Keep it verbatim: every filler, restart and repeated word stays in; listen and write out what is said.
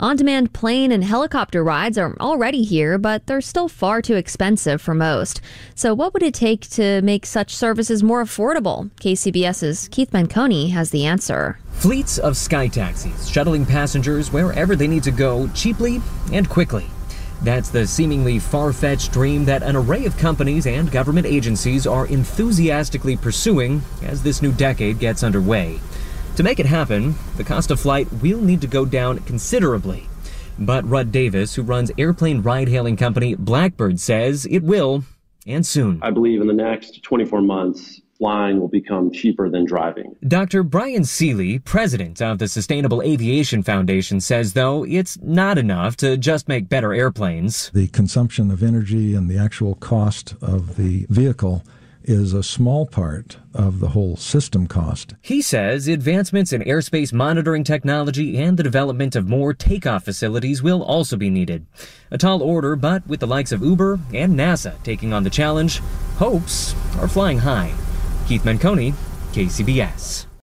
On-demand plane and helicopter rides are already here, but they're still far too expensive for most. So what would it take to make such services more affordable? KCBS's Keith Menconi has the answer. Fleets of sky taxis shuttling passengers wherever they need to go cheaply and quickly. That's the seemingly far-fetched dream that an array of companies and government agencies are enthusiastically pursuing as this new decade gets underway. To make it happen, the cost of flight will need to go down considerably. But Rudd Davis, who runs airplane ride-hailing company Blackbird, says it will, and soon. I believe in the next twenty-four months, flying will become cheaper than driving. Doctor Brian Seeley, president of the Sustainable Aviation Foundation, says, though, it's not enough to just make better airplanes. The consumption of energy and the actual cost of the vehicle is a small part of the whole system cost. He says advancements in airspace monitoring technology and the development of more takeoff facilities will also be needed. A tall order, but with the likes of Uber and NASA taking on the challenge, hopes are flying high. Keith Menconi, K C B S.